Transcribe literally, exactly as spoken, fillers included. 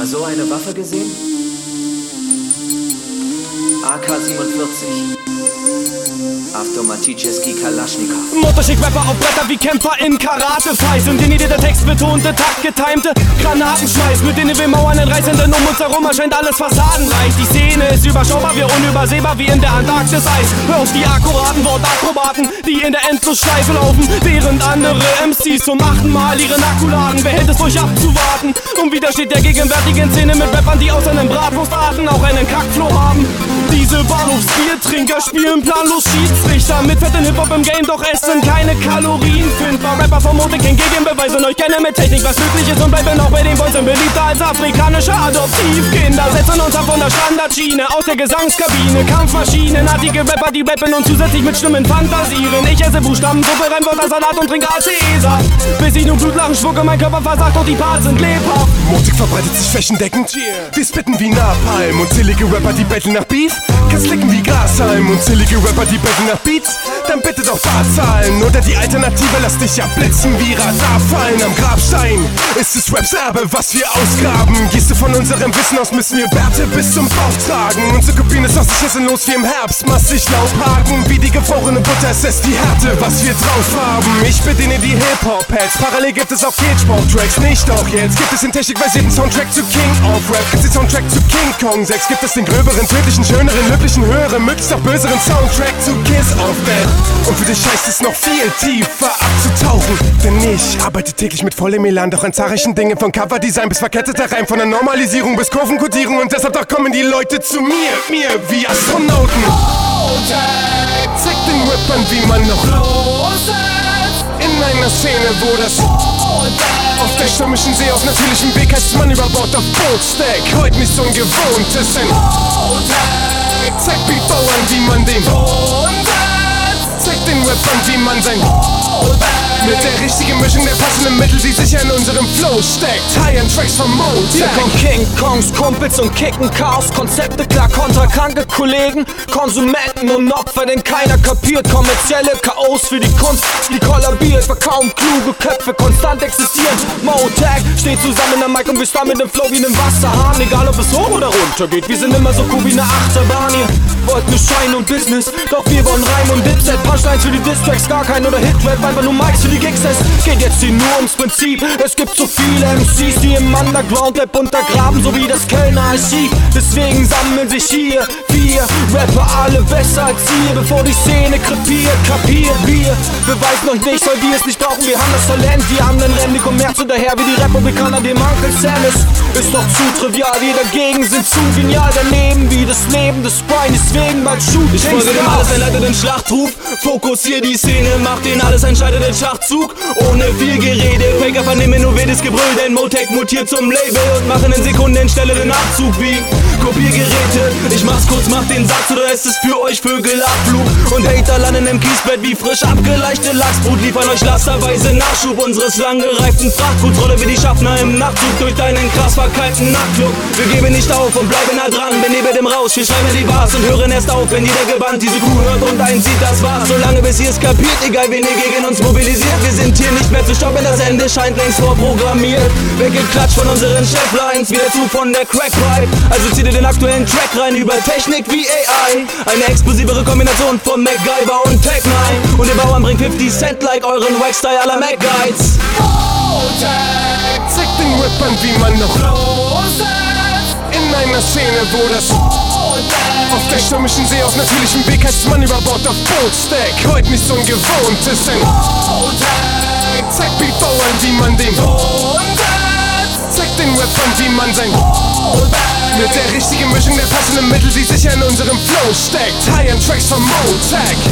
mal so eine Waffe gesehen? A K siebenundvierzig. Автоматический Kalaschnikow. Motorschick-Rapper auf Bretter wie Kämpfer in Karate-Fights. Und in jeder Text betonte, taktgetimte Granatenschmeiß. Mit denen wir Mauern entreißen, denn um uns herum erscheint alles fassadenreich. Die Szene ist überschaubar, wir unübersehbar wie in der Antarktis Eis. Hör auf die akkuraten Wortakrobaten, die in der Endlosschleife laufen, während andere M Cs zum achten Mal ihren Akku laden. Wer hält es durch abzuwarten? Und wieder steht der gegenwärtigen Szene mit Rappern, die aus einem Bratwurstarten auch einen Kackflow haben. Diese Bahnhofsbiertrinker spielen planlos Schiedsrichter mit fetten Hip-Hop im Game, doch es sind keine Kalorien findbar. Rapper vom Mode kein Gegenbeweis und euch kenne mit Technik, was möglich ist, und bleiben auch bei den Boys beliebter als afrikanische Adoptivkinder. Setzen uns ab von der Standardschiene, aus der Gesangskabine, Kampfmaschinen, artige Rapper, die rappen und zusätzlich mit Stimmen fantasieren. Ich esse Buchstaben, Suppe, Reimwörter, Salat und trinke A C E-Saft, bis ich nur Blutlachen spucke, mein Körper versagt und die Parts sind lebhaft. Motik verbreitet sich flächendeckend, wir spitten wie Napalm und zählige Rapper, die betteln nach Beef, kannst licken wie Grashalm. Und zählige Rapper, die betteln nach Beats, dann bitte doch Barzahlen. Oder die Alternative, lass dich ja blitzen wie Radarfallen am Grabstein. Ist es Raps Erbe, was wir ausgraben? Gehst du von unserem Wissen aus, müssen wir Bärte bis zum Bauch tragen. Unsere Kopien ist aus sich sinnlos wie im Herbst, massig Laubhaken. Wie die gefrorene Butter, es ist die Härte, was wir drauf haben. Ich bediene die Hip-Hop-Heads, parallel gibt es auch Kitschbau-Tracks. Nicht doch jetzt, gibt es den technikversierten Soundtrack zu King of Rap. Gibt's den Soundtrack zu King Kong sechs, gibt es den gröberen, tödlichen, schöneren, löblichen, höheren, möglichst auch böseren Soundtrack zu Kiss of Death. Und für dich heißt es noch viel tiefer abzutauchen, denn ich arbeite täglich mit vollem Elan, doch an zahlreichen Dingen, von Coverdesign bis verketteter Reim, von der Normalisierung bis Kurvenkodierung, und deshalb doch kommen die Leute zu mir, mir wie Astronauten. Zeig den Rappern, wie man noch los ist, in einer Szene, wo das auf der stürmischen See auf natürlichem Weg heißt man über Bord auf Bootstack. Heute nichts Ungewohntes, ein Zeig Beatbauern, wie man den Zeig den Rappern, wie man sein mit der richtigen Mischung der passenden Mittel, die sich in unserem Flow steckt. High-End-Tracks vom Motek. Hier kommen King Kongs Kumpels und kicken Chaos. Konzepte klar kontra kranke Kollegen, Konsumenten und Opfer, denn keiner kapiert. Kommerzielle Chaos für die Kunst, die kollabiert, weil kaum kluge Köpfe konstant existieren. Motek steht zusammen am Mic und wir starren mit dem Flow wie einem Wasserhahn. Egal ob es hoch oder runter geht, wir sind immer so cool wie eine Achterbahn. Ihr wollt nur Schein und Business, doch wir wollen Reim und Dipset. Punchlines für die Distracks, gar kein oder Hitrap, einfach nur Mics für die Gigs. Es geht jetzt hier nur ums Prinzip. Es gibt so viele M Cs, die im Underground-Rap untergraben, so wie das Kölner Archiv. Deswegen sammeln sich hier vier Rapper, alle besser als ihr, bevor die Szene krepiert. Kapiert, wir beweisen euch nicht, weil wir es nicht brauchen. Wir haben das Talent, die anderen rennen, die Kommerz hinterher wie die Republikaner dem Uncle Sam. Es ist doch zu trivial, wir dagegen sind zu genial. Daneben wie das Leben des Grind, deswegen bald shoot. Ich folge dem alles, einleite den Schlachtruf, fokussier die Szene, mach den alles entscheidenden Schachzug. Ohne viel Gerede, Faker vernehmen nur wildes Gebrüll, denn Motek mutiert zum Label und machen in Sekunden Stelle den Abzug wie Kopiergeräte. Ich mach's kurz, mach den Satz, oder ist es für euch Vögelabflug? Und Hater landen im Kiesbett wie frisch abgeleichte Lachsbrut, liefern euch lasterweise Nachschub unseres lang gereiften Frachtgutsrolle wie die Schaffner im Nachtzug durch deinen krass verkeilten Nachtclub. Wir geben nicht auf und bleiben nah dran, benebelt im Rausch, wir schreiben die Bars und hören erst auf, wenn jeder gebannt diese Kuh hört und einsieht, das war's. Solange bis ihr es kapiert, egal wen ihr gegen uns mobilisiert, wir sind hier nicht mehr zu stoppen, das Ende scheint längst vorprogrammiert. Weggeklatscht von unseren Cheflines, wieder zu von der Crackpipe. Also zieh dir den aktuellen Track rein über Technik wie A I. Eine explosivere Kombination von MacGyver und Tech neun. Und ihr Bauern bringt fifty Cent like euren Wack-Style aller Mac-Guides. Zeig den Rappern, wie man noch los ist, in einer Szene, wo das auf der stürmischen See auf natürlichem Weg heißt man über Bord auf Bootstack. Heute nichts Ungewohntes, ein Zeig Beatbauern, wie man den Zeig den Rappern, wie man sein mit der richtigen Mischung der passenden Mittel, die sich in unserem Flow steckt. High-End Tracks vom Motek.